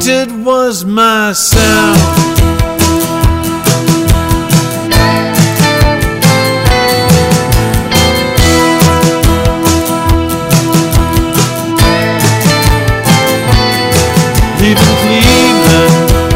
wanted was my sound. Leaving Cleveland,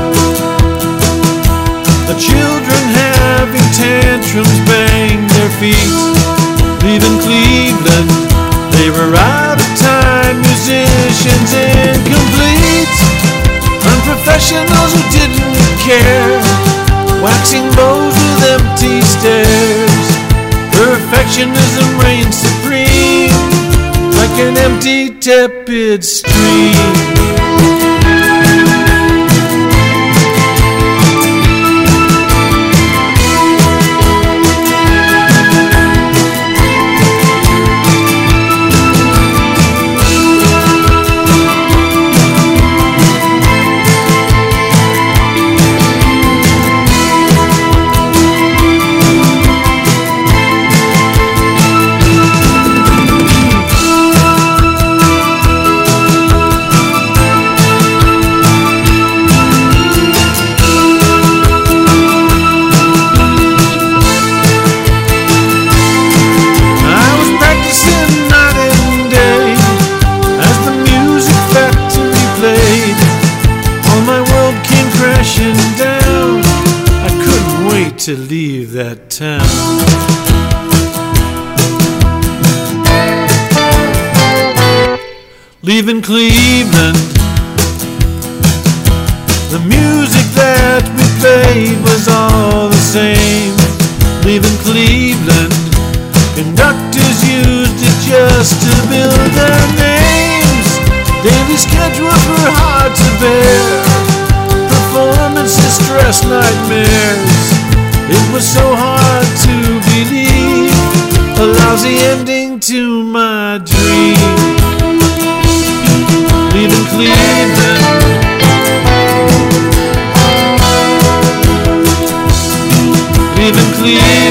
the children having tantrums bang their feet. Leaving Cleveland, they were out of time, musicians incomplete, unprofessionals who didn't care, waxing bows with empty stares. Perfectionism reigned supreme, like an empty, tepid stream. Down, I couldn't wait to leave that town. Leaving Cleveland, the music that we played was all the same. Leaving Cleveland, conductors used it just to build their names. Daily schedules were hard to bear, performances, stress, nightmares. It was so hard to believe, a lousy ending to my dream. Leaving Cleveland, leaving Cleveland.